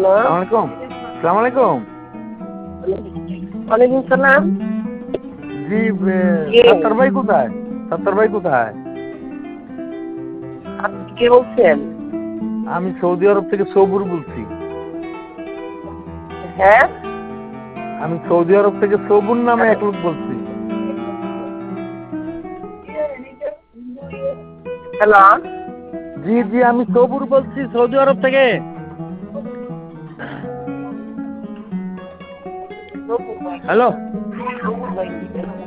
Hello, আসসালামু আলাইকুম। ওয়ালাইকুম সালাম। জি, সত্তর ভাই কোথায়? সত্তর ভাই কোথায়? আপনি কে বলছেন? আমি সৌদি আরব থেকে সবুর বলছি। হ্যাঁ, আমি সৌদি আরব থেকে সবুর নামে এক লোক বলছি। হ্যালো, জি জি, আমি সবুর বলছি সৌদি আরব থেকে। হ্যালো।